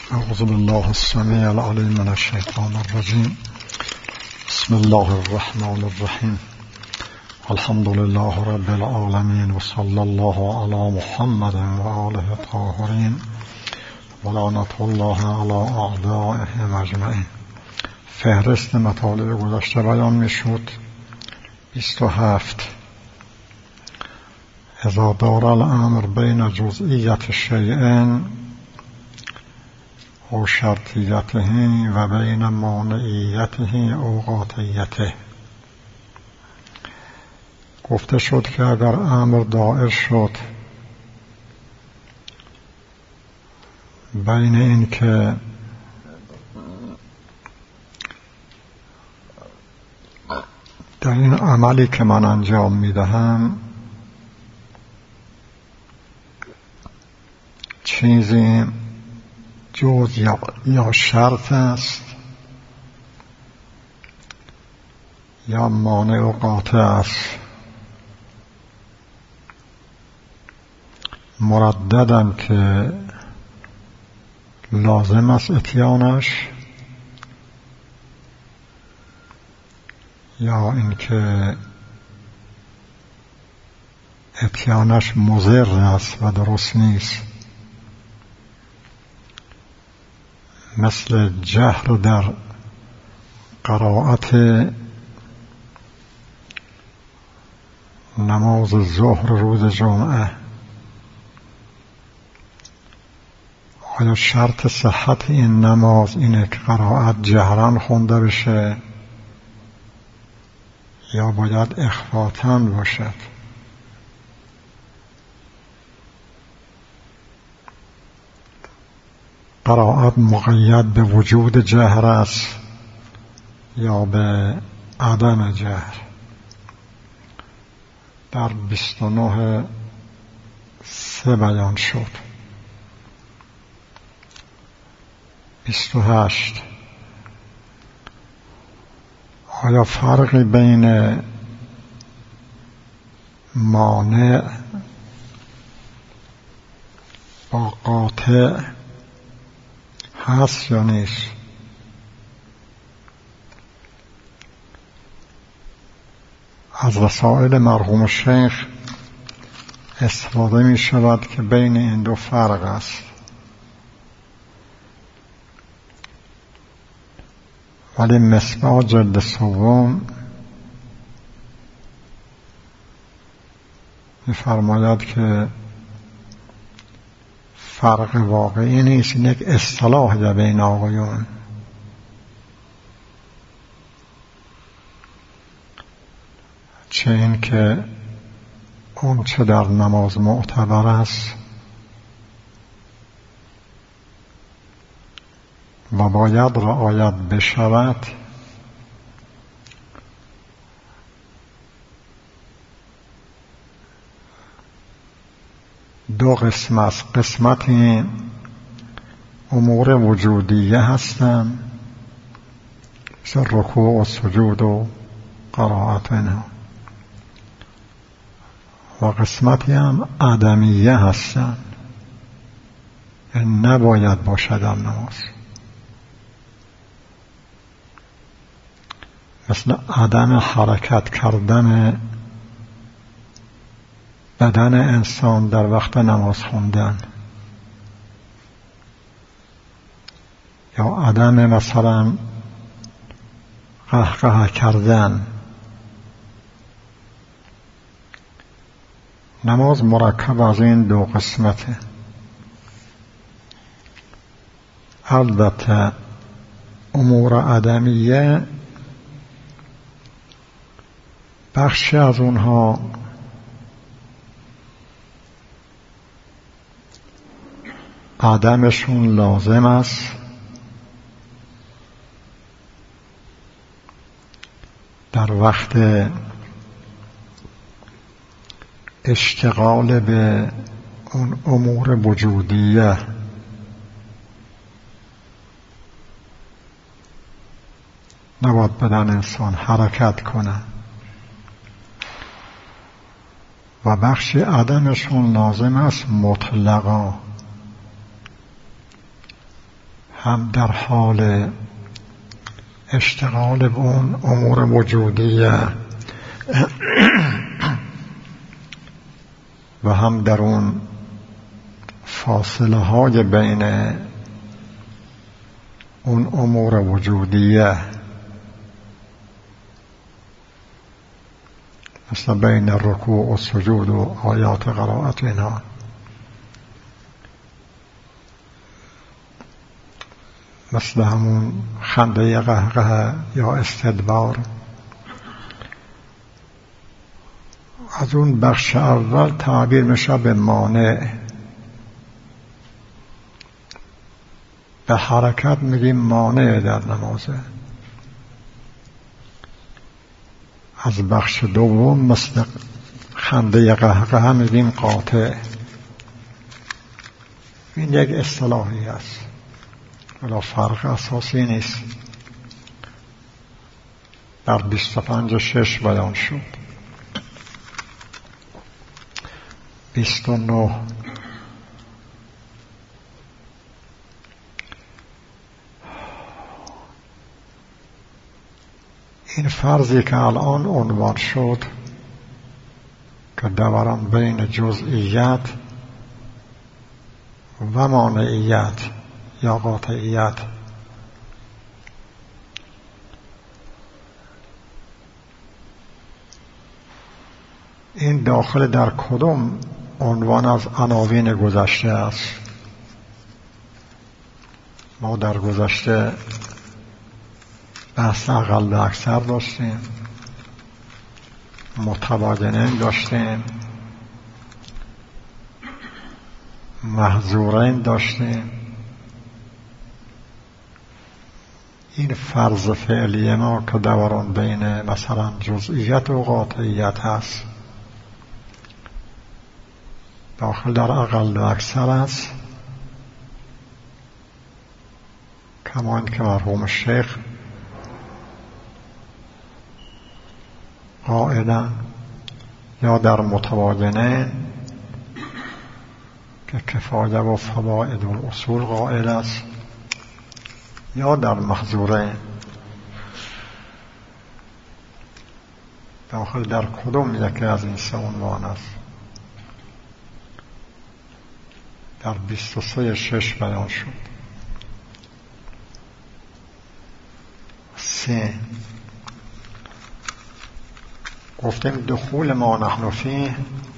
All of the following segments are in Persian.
اعوذ بالله السمیع العلیم من الشیطان الرجیم. بسم الله الرحمن الرحیم. الحمد لله رب العالمین و صلی الله علی محمد و آله الطاهرین و لعنت الله علی اعدائهم اجمعین. فهرست مطالب گذشته بیان میشد. 27. اذا دار الامر بین جزئیت شیئین و شرطیته و بین مانعیته او قاطعیته. گفته شد که اگر امر دائر شد بین این که در این عملی که من انجام میدهم چیزی جز یا شرط است یا مانع و قاطع است، مرددم که لازم است اتیانش یا اینکه اتیانش مضر است و درست نیست، مثل جهر در قرائت نماز ظهر روز جمعه. آیا شرط صحت این نماز اینه که قرائت جهران خونده بشه یا باید اخفاتن باشد؟ قرائت مقید به وجود جهر است یا به عدم جهر؟ در 29(3) بیان شد. 28. آیا فرقی بین مانع با قاطع هست یا نیست؟ از رسائل مرحوم شیخ استفاده می شود که بین این دو فرق است، ولی مصباح جلد 3 می فرماید که فرق واقعی نیست، این یک اصطلاح بین آقایون. چه این که اون چه در نماز معتبر است و باید رعایت بشود دو قسم است. قسمتی امور وجودیه هستند مثل رکوع و سجود و قرائت اینها، و قسمتی هم عدمیه هستند، این نباید باشد در نماز، مثل عدم حرکت کردن بدن انسان در وقت نماز خوندن، یا عدم مثلا قهقه کردن. نماز مرکب از این دو قسمته. البته امور عدمیه بخشی از اونها عدمشون لازم است، در وقت اشتغال به اون امور وجودیه نباید بدن انسان حرکت کنه، و بخشی عدمشون لازم است مطلقا، هم در حال اشتغال به اون امور وجودیه و هم در اون فاصله های بین اون امور وجودیه، مثل بین رکوع و سجود و آیات قرائت اینا، مثل همون خنده قهقه یا استدبار. از اون بخش اول تعبیر میشه به مانع. به حرکت میگیم مانع در نمازه. از بخش دوم مثل خنده قهقه میگیم قاطع. این یک اصطلاحی است ولی فرق اساسی نیست. در 25:6 بیان شد. 29 این فرضی که الان عنوان شد که دوران بین جزئیت و مانعیت یا قاطعیت، این داخل در کدام عنوان از عناوین گذشته است؟ ما در گذشته بحث اقل و اکثر داشتیم، متباینین داشتیم، محظورین داشتیم. این فرض فعلی ما که دوران بین مثلا جزئیت و قاطعیت هست داخل در اقل و اکثر است، کما این که مرحوم شیخ قائلا یا در متباینه که کفایه و فواید الاصول قائل است، یا در محظوره. داخل در کدوم یکی از این سه عنوان است؟ در 23:6 بیان شد. 3 گفتیم دخول ما نحن فیه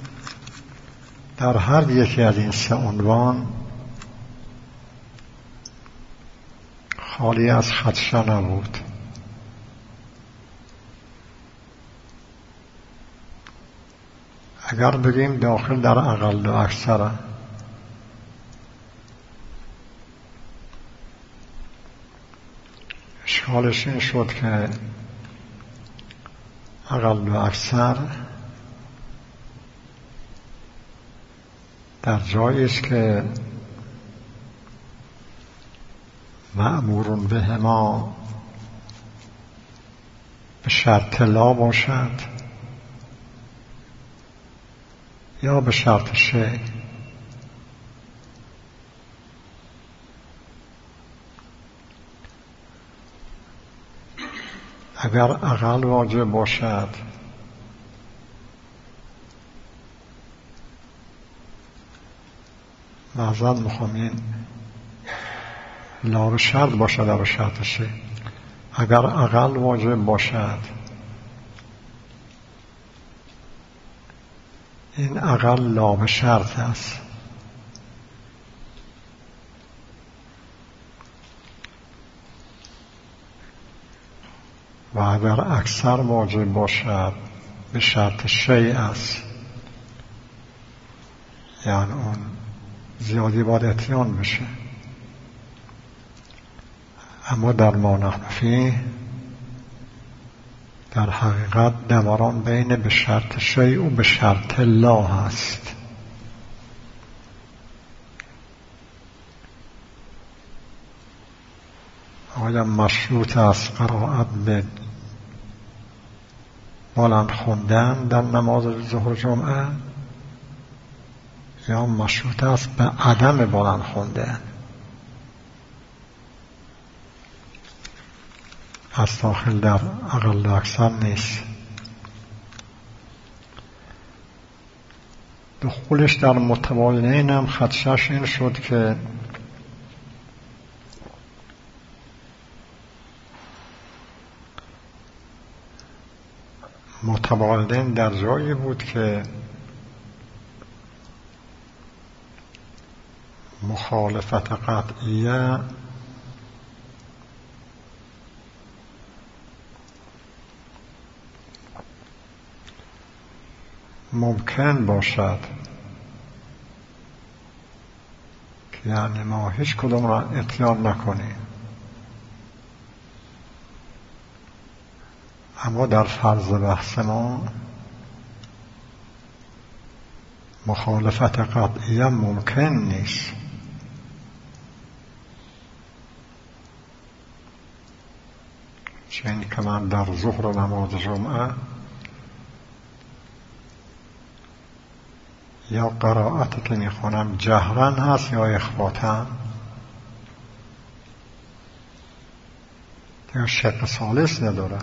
در هر یکی از این سه عنوان خالی از خدشه نبود. اگر بگیم داخل در اقل و اکثر، اشکالش این شد که اقل و اکثر در جایی است که مأمورون به ما به شرط لا باشد یا به شرط شیء. اگر اقل واجب باشد معذرت میخوام، این لا به شرط باشد یا به شرط شیء. اگر اقل واجب باشد این اقل لا به شرط است. و اگر اکثر واجب باشد به شرط شیء است، یعنی اون زیادی باید اتیان بشه. اما در ما نحن فیه در حقیقت دوران بین به شرط شیء و به شرط لا هست. آیا مشروط است قرائت به بلند خوندن در نماز ظهر جمعه یا مشروط است به عدم بلند خوندن؟ از داخل در اقل اکثر نیست. دخولش در متباینین هم خدشش این شد که متباینین در جایی بود که مخالفت قطعیه ممکن باشد، که یعنی ما هیچ کدوم را اتیان نکنیم، اما در فرض بحث ما مخالفت قطعیه ممکن نیست. چون که من در ظهر نماز جمعه یا قرائتی که میخونم جهرن هست یا اخفاتن، یا شق ثالث نداره.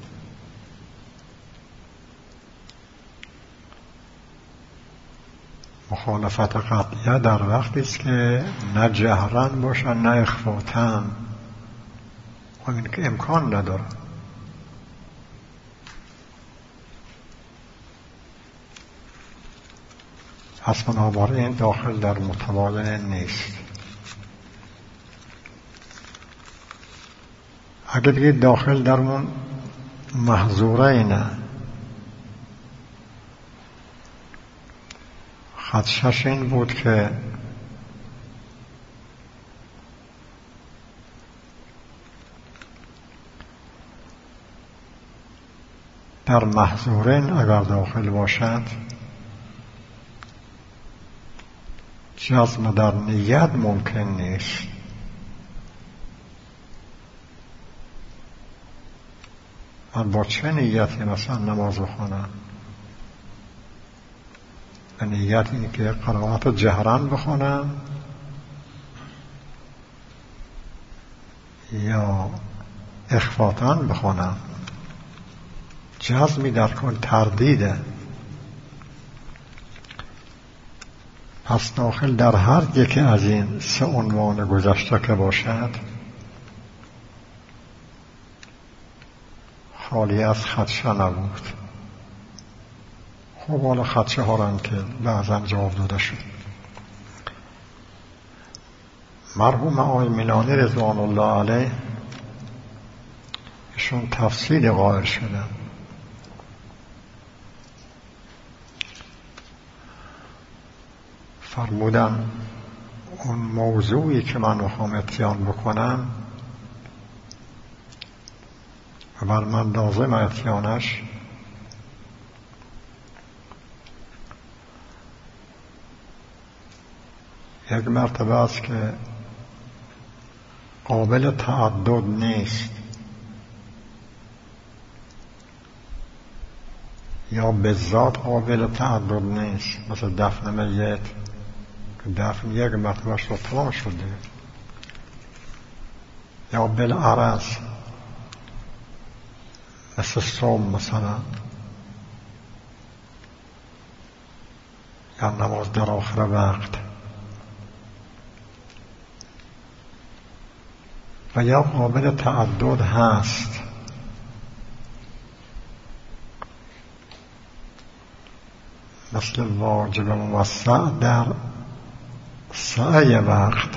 مخالفت قطعیه در وقتی است که نه جهرن باشن نه اخفاتن، و این که امکان نداره. پس بنابراین داخل در متباین نیست. اگر بگید داخل در اون محظورینه، خدشش این بود که در محظورین اگر داخل باشد جزم در نیت ممکن نیست. من با چه نیتی مثلا نماز بخونم؟ به نیت این که قرائت جهران بخونم یا اخفاتان بخونم؟ جزمی در کل تردیده. پس داخل در هر یکی از این سه عنوان گذشته که باشد خالی از خدشه نبود. خب حالا خدشه ها را که بعضا جواب داده شد. مرحوم آقای میلانی رضوان الله علیه ایشون تفصیل قائل شدن. فرمودن اون موضوعی که من میخوام اتیان بکنم و بر من لازم اتیانش یک مرتبه است که قابل تعدد نیست یا به ذات قابل تعدد نیست، مثل دفن میت که دفن یک مرتبه شد تمام شده، یا بالعرض مثل صوم مثلا، یا نماز در آخر وقت، و یا قابل تعدد هست مثل واجب موسع در سعی وقت.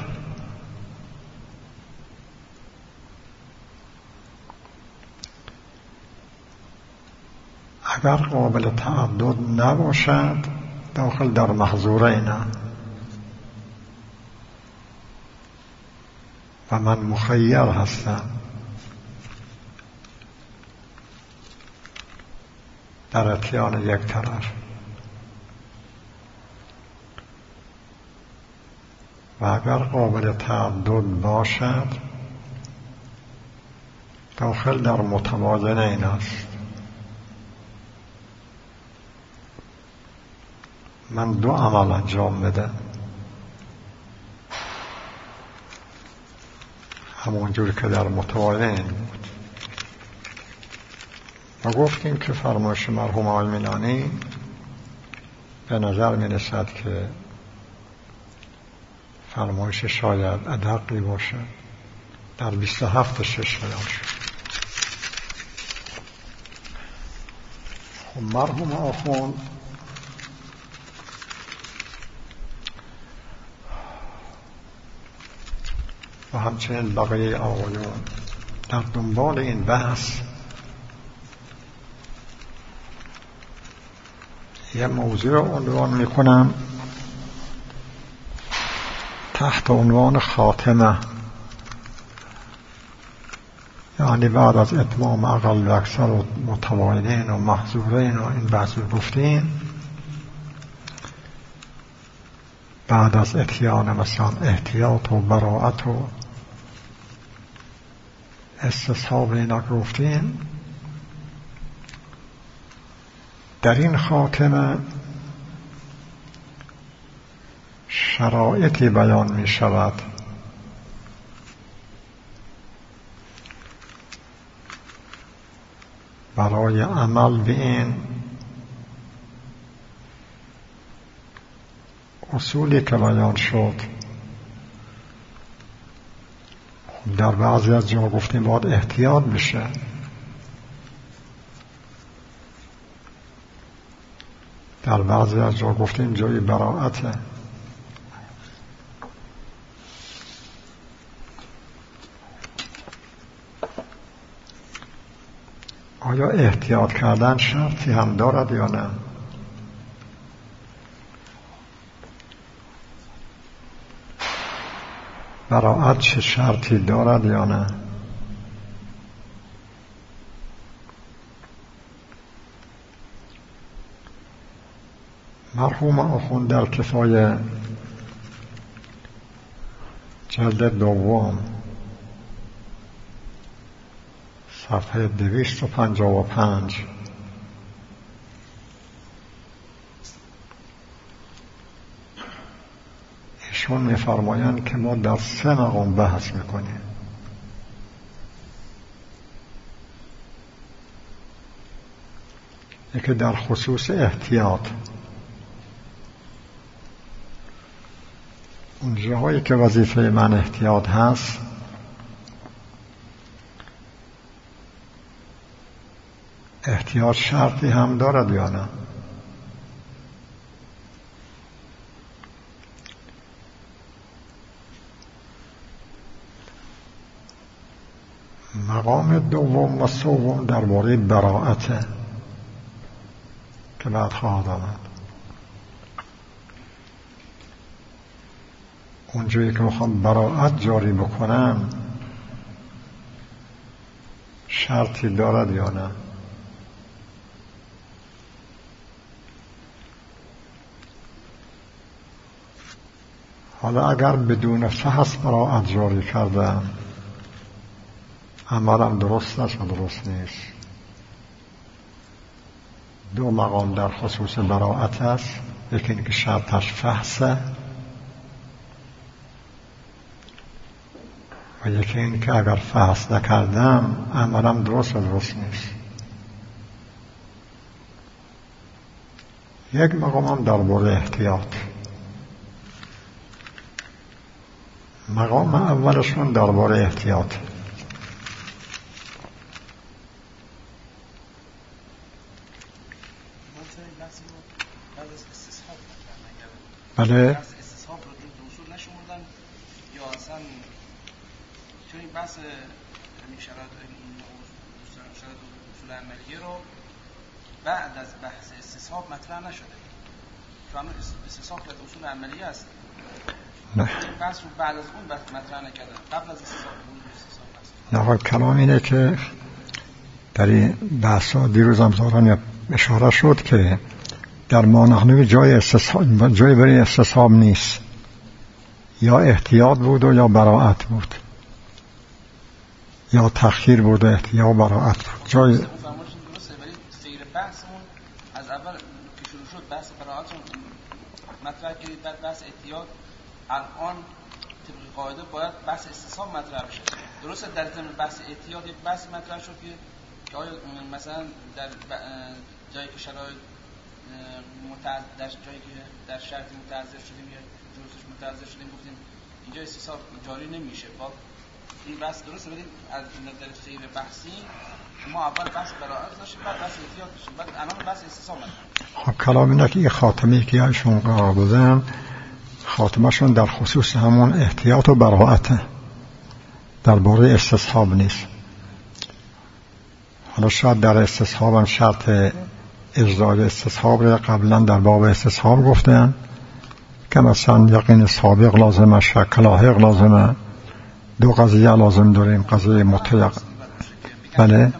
اگر قابل تعدد نباشد داخل در محظورینه و من مخیر هستم در اتیان یک طرف، و اگر قابل تعدد باشد داخل در متوازنین است. من دو عمل انجام بدم، همونجور که در متوازنین بود. و گفتیم که فرمایش مرحوم آقای میلانی به نظر می رسد که فرمایش شاید ادقی باشه. در 27 بیان شد. مرحوم آخوند و همچنین بقیه آقایون در دنبال این بحث یه موضوع رو عنوان میکنم تحت عنوان خاتمه، یعنی بعد از اتمام اقل و اکثر و متواعدین و محظورین و این بحث رو گفتیم، بعد از اتیان مثلا احتیاط و براعت و استصحاب اینا گفتیم، در این خاتمه شرایطی بیان می شود برای عمل به این اصولی که بیان شد. در بعضی از جا گفتیم باید احتیاط بشه، در بعضی از جا گفتیم جای براعته. آیا احتیاط کردن شرطی هم دارد یا نه؟ براعت چه شرطی دارد یا نه؟ مرحوم آخوند در کفایه جلد دوم صفحه 255 ایشون می‌فرمایند که ما در 3 مقام بحث میکنیم. یکی در خصوص احتیاط، اون جاهایی که وظیفه من احتیاط هست احتیاط شرطی هم دارد یا نه؟ مقام دوم و سوم درباره براعته که بعد خواهد آمد. اونجایی که میخوام براعت جاری بکنم شرطی دارد یا نه؟ حالا اگر بدون فحص براعت جاری کردم عملم درست است و درست نیست. 2 مقام در خصوص براعت است، یکی اینکه شرطش فحصه و یکی اینکه اگر فحص نکردم عملم درست و درست نیست. یک مقامم درباره احتیاط. مقام اولشون درباره احتیاط. بله استصحاب رو اصول نشمردن یا اصلا چون این بحث همین شرایط اصول عملیه رو بعد از بحث استصحاب مطرح نشده، چون استصحاب که اصول عملیه است. نه این بحث رو بعد از اون بحث مطرح نکردن، قبل از استصحاب است. نه کلام اینه که در این بحثا دیروز هم زاران اشاره شد که در مانحنوی جای برای استصحاب نیست، یا احتیاط بود و یا براعت بود، یا تخییر بود یا براعت بود. جای درسته، ولی سیر بحثمون از اول که شروع شد بحث براعت مطرح کردید، بعد بحث احتیاط، الان طبق قاعده باید بحث استصحاب مطرح بشه. درسته در ضمن بحث احتیاط یک بحث مطرح شد که آیا مثلا در جایی که شرایط جایی که در شرط متعذر شدیم یا جزش متعذر شدیم گفتیم اینجا استصحاب جاری نمیشه. با این بحث درسته، بدیم از نظر سیر بحثی ما اول بحث براءت داشتیم، بعد بحث احتیاط داشتیم، بعد الان بحث استصحاب هست. خب کلام اینه که این خاتمه‌ای که ایشون قرار دادن خاتمه‌شون در خصوص همون احتیاط و براءت درباره استصحاب نیست. حالا شاید در استصحاب هم شرط اجرای استصحاب رو قبلا در باب استصحاب گفتن که مثلا یقین سابق لازمه، شک لاحق لازمه، دو قضیه لازم داریم، قضیه متیقن. بله یعنی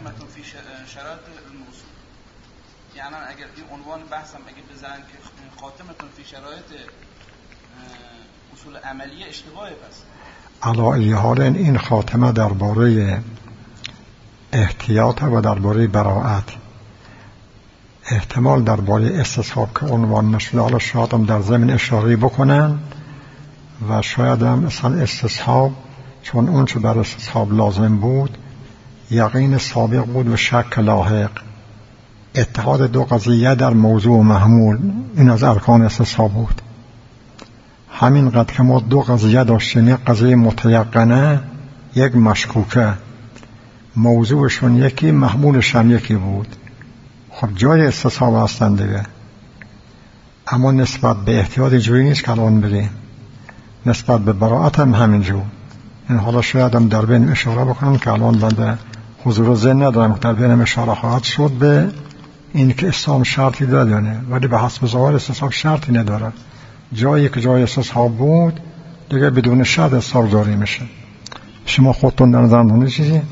اگر این عنوان بحثم اگه بزنن که خاتمتون فی شرایط اصول عملیه اشتباهه. پس علی ای حال این خاتمه درباره احتیاط و درباره براءت، احتمال درباره استصحاب که عنوان نشده حالا شاید هم در ضمن اشاره بکنن و شاید هم مثلا استصحاب چون اون چه در استصحاب لازم بود یقین سابق بود و شک لاحق، اتحاد دو قضیه در موضوع و محمول، این از ارکان استصحاب بود. همین قد که ما دو قضیه داشتیم، یک قضیه متیقنه یک مشکوکه، موضوعشون یکی محمولش هم یکی بود، خب جای استصحاب هستن دیگه. اما نسبت به احتیاط جوری نیست که الان بریم، نسبت به براءت هم همینجور. این حالا شاید هم در بین اشاره بکنم که الان بنده حضور ذهن ندارم که در بین اشاره خواهد شد به این که اسلام شرطی داره، ولی به حسب ظاهر استصحاب شرطی نداره. جایی که جای استصحاب بود دیگه بدون شرط استصحاب جاری میشه. شما خودتون در نظر دارید چیزی؟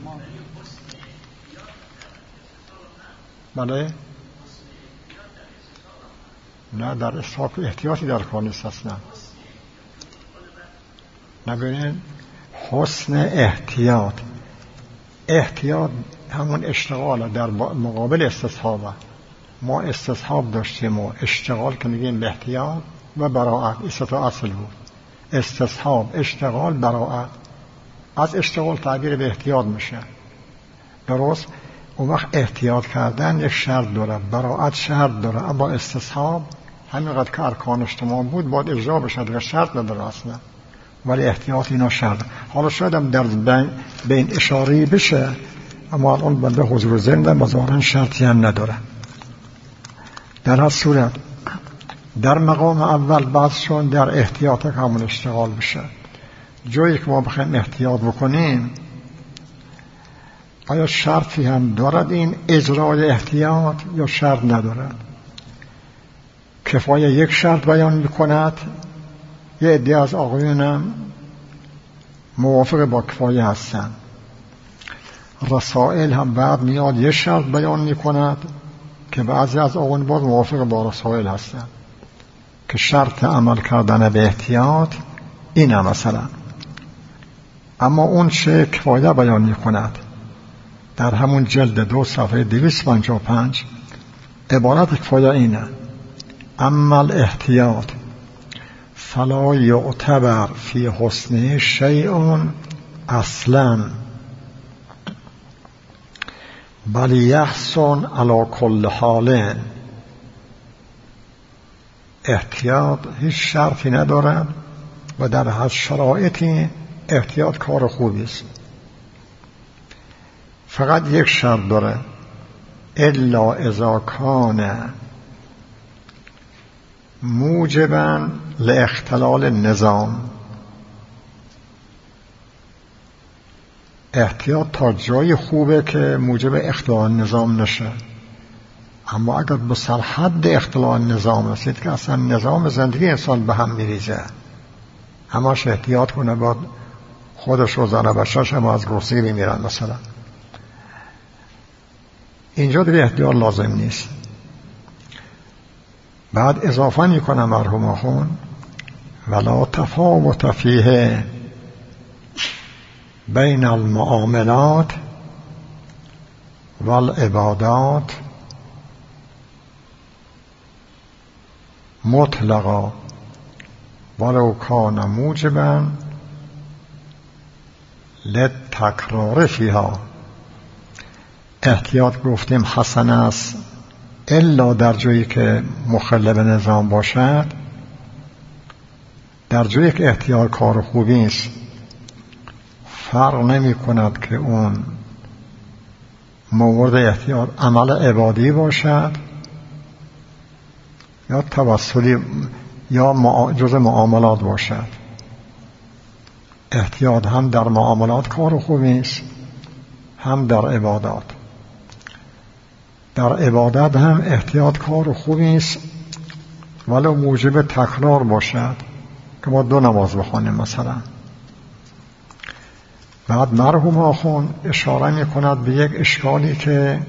بله؟ نه، در استصحاب احتیاطی در کار نیست اصلا. نبینید حسن احتیاط همون اشتغال در مقابل استصحاب. ما استصحاب داشتیم و اشتغال که میگیم به احتیاط و براءت، این سه تا اصل بود. استصحاب، اشتغال، براءت. از اشتغال تعبیر به احتیاط میشه، درست؟ اون وقت احتیاط کردن یک شرط داره، براءت شرط داره، اما استصحاب همینقدر که ارکانش تمام بود باید اجرا بشه، دیگه شرط نداره اصلا، ولی احتیاط اینا شرط. حالا شاید هم در بین اشاره بشه، اما الان بنده حضور ذهن دارم و ظاهرا شرطی هم نداره. در هر صورت در مقام اول بحثشون در احتیاط همون اشتغال بشه. جایی که ما بخوایم احتیاط بکنیم آیا شرطی هم دارد این اجرای احتیاط یا شرط ندارد؟ کفایه یک شرط بیان میکند، یه عده از آقایونم موافق با کفایه هستن. رسائل هم بعد میاد یه شرط بیان میکند که بعضی از آقایون باز موافق با رسائل هستن که شرط عمل کردن به احتیاط اینه مثلا. اما اون چه کفایه بیان میکند در همون جلد 2 صفحه 255 عبارت کفایه اینه: اما الاحتیاط فلا یعتبر فی حسنه شیء اصلا بل یحسن علی کل حال. احتیاط هیچ شرطی ندارد و در هر شرایطی احتیاط کار خوبی است. فقط یک شرط داره: الا اذا کان موجبا لاختلال النظام. احتیاط تا جای خوبه که موجب اختلال نظام نشه، اما اگر به سرحد اختلال نظام رسید که اصلا نظام زندگی انسان به هم میریزه، هماش احتیاط کنه، باید خودش و زن بچه‌ش هم از گرسنگی میمیرن مثلا، اینجا دیگه احتیاط لازم نیست. بعد اضافه میکنه مرحوم آخوند: ولا تفاوت فیه بین المعاملات والعبادات مطلقا ولو کان موجبا للتکرار فیها. احتیاط گفتیم حسن است الا در جایی که مخل به نظام باشد. در جایی که احتیاط کار خوبی است، فرق نمی کند که اون مورد احتیاط عمل عبادی باشد یا توسلی یا جز معاملات باشد. احتیاط هم در معاملات کار خوبی است، هم در عبادات. در عبادت هم احتیاط کار خوبی است ولو موجب تکرار باشد که ما 2 نماز بخوانیم مثلا. بعد مرحوم آخوند اشاره می کند به یک اشکالی که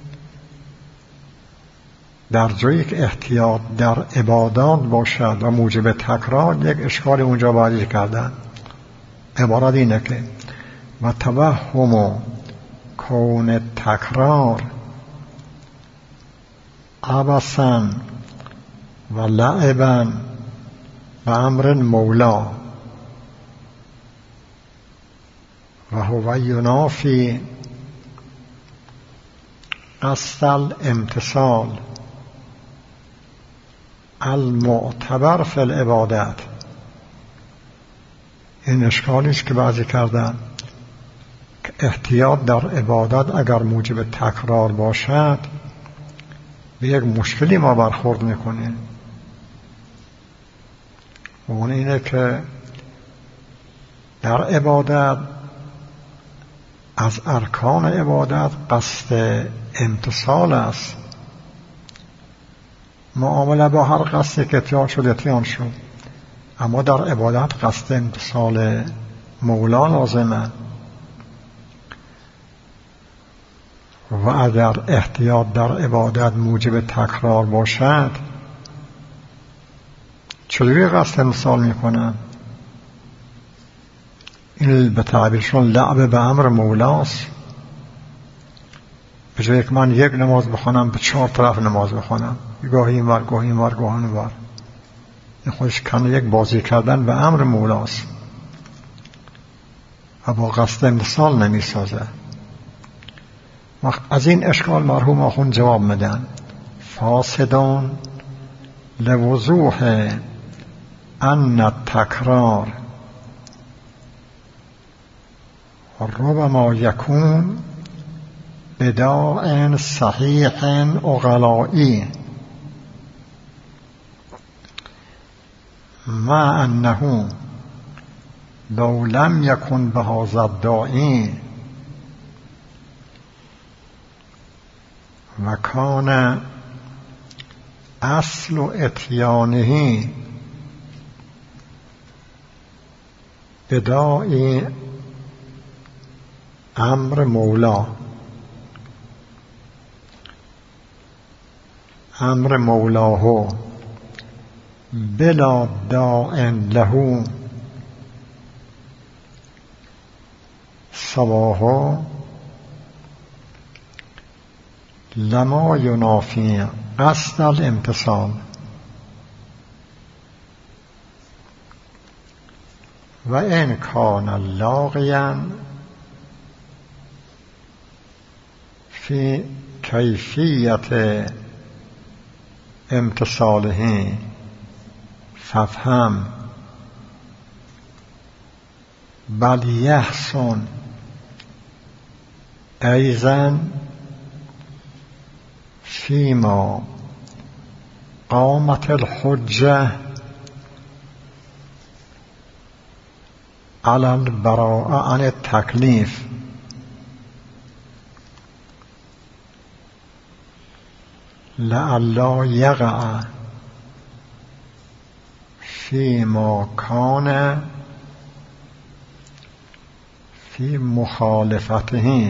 در جایی که احتیاط در عبادات باشد و موجب تکرار، یک اشکالی اونجا باید کردن. عبارت اینه که و توهم کون تکرار عبثا و لعبا و امر مولا و هو ینافی قصد الامتصال المعتبر فی العبادت. این اشکالی است که بعضی کردن که احتیاط در عبادت اگر موجب تکرار باشد به یک مشکلی ما برخورد میکنیم. اون اینه که در عبادت از ارکان عبادت قصد امتصال است. معامله با هر قصدی که اتیان شد اتیان شد، اما در عبادت قصد امتصال مولا لازمه. و اگر احتیاط در عبادت موجب تکرار باشد، چجوری قصد امتصال میکنن؟ این به تعبیرشون لعب به امر مولاست. به جایی که من 1 نماز بخونم به 4 طرف نماز بخونم، گاهی اینور گاهی اینور گاهی اونور، این خودش کنه یک بازی کردن به امر مولاست و با قصد امتصال نمی سازه. از این اشکال مرحوم آخوند جواب میدن فاسدان لوضوح ان التکرار ربما یکون بداع صحیح عقلائی مع انه لو لم یکن بهذا الداعی و کان اصل اتیانه بداعی امر مولا، امر مولاه بلا داع له سواه لما ینافی قصد الامتصال و ان کان لاغیا فی کیفیت امتصاله فافهم بل یحسن ایضا فیما قامت الحجه علی البراءة عن التکلیف لئلا یقع فیما کان فی مخالفته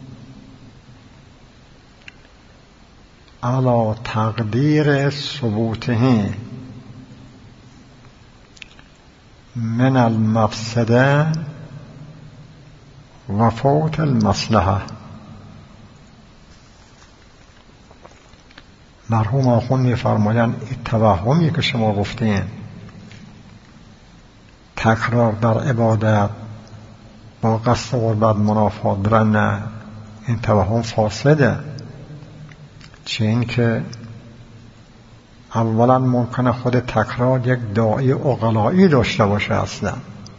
علی تقدیر ثبوته من المفسده و فوت المصلحه. مرحوم آخوند می‌فرمایند این توهمی که شما گفتین تکرار در عبادت با قصد قربت منافات نه، این توهم فاسده. چه این که اولا ممکنه خود تکرار یک داعی عقلایی داشته باشه اصلا،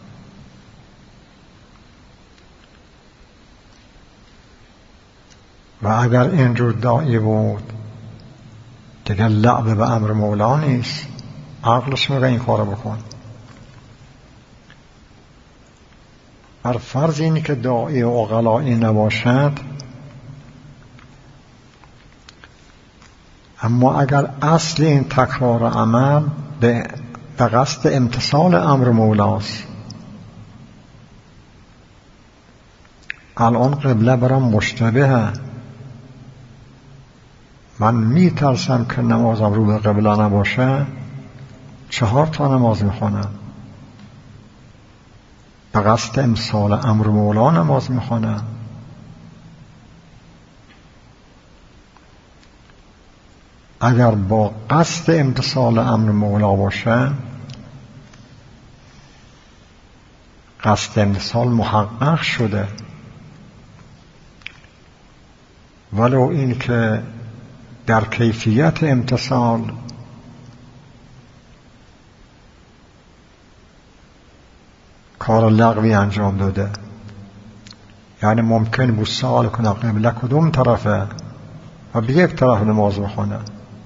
و اگر اینجور داعی بود دیگه لعب به امر مولا نیست، عقلش میگه این کارو بکن. بر فرض اینی که داعی عقلایی نباشد، اما اگر اصل این تکرار عمل به قصد امتثال امر مولاست، الان قبله برام مشتبهه، من میترسم که نمازم رو به قبله نباشه 4 تا نماز میخونم، به قصد امتثال امر مولا نماز میخونم. اگر با قصد امتثال امر مولا باشه، قصد امتثال محقق شده، ولو این که در کیفیت امتثال کار لغوی انجام داده. یعنی ممکن بود سوال کنه قبله کدوم طرفه و به یک طرف نماز بخونه،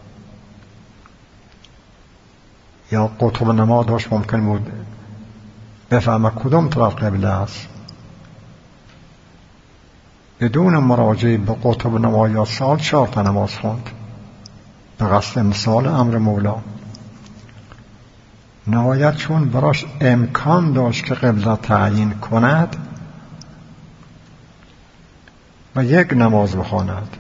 یا قطب نما داشت ممکن بود بفهمه کدوم طرف قبله است، بدون مراجعه به قطب نما یا سال 4 تا نماز خوند به قصد امتثال امر مولا. نهایت چون براش امکان داشت که قبله تعیین کند و یک نماز بخواند،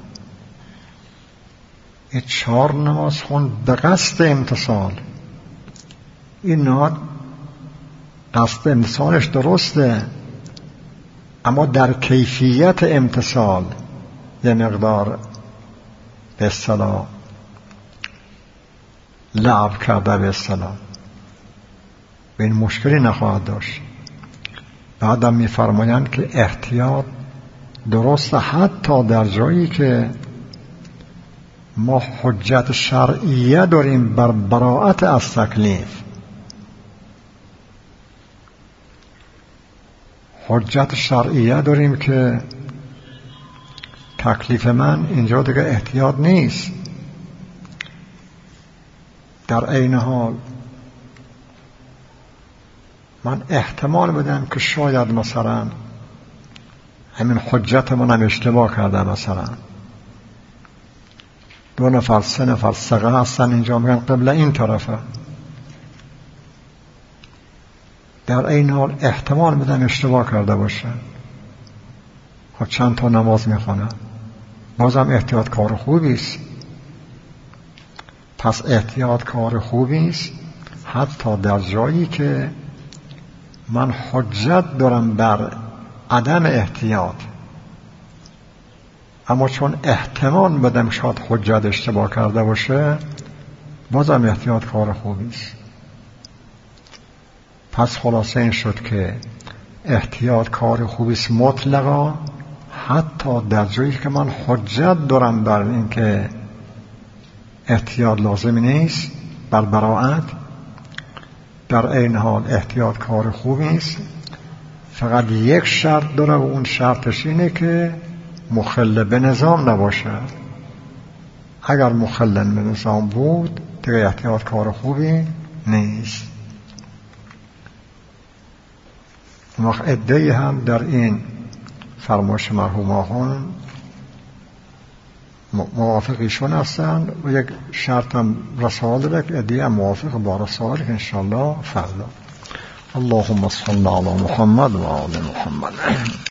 این 4 نماز خوند به قصد امتثال. این نهاد قصد امتثالش درسته، اما در کیفیت امتثال یه مقدار به اصطلاح لعب کرده، به اصطلاح به این مشکلی نخواهد داشت. بعدم می‌فرمایند که احتیاط درسته حتی در جایی که ما حجت شرعیه داریم بر براءت از تکلیف. حجت شرعیه داریم که تکلیف من اینجا دیگه احتیاط نیست. در عین حال من احتمال بدم که شاید مثلا همین حجت منم اشتباه کرده، مثلا 2 نفر 3 نفر ثقه هستن اینجا میگن قبله این طرفه، در این حال احتمال بدم اشتباه کرده باشه، خب چند تا نماز میخونه، بازم احتیاط کار خوبی است. پس احتیاط کار خوبی است حتی در جایی که من حجت دارم بر عدم احتیاط، اما چون احتمال بدم شاید حجت اشتباه کرده باشه، بازم احتیاط کار خوبی است. پس خلاصه این شد که احتیاط کار خوبی است مطلقا، حتی در جایی که من حجت دارم بر این که احتیاط لازم نیست بر براءت. در این حال احتیاط کار خوبی است، فقط یک شرط داره و اون شرطش اینه که مخل به نظام نباشه. اگر مخل به نظام بود دیگه احتیاط کار خوبی نیست. وقت عده‌ای هم در این فرمایش مرحوم آقایان موافقیشون هستن و یک شرط هم رساله داره که عده‌ای هم موافق با رساله که انشاءالله فردا. اللهم صل علی محمد و آل محمد.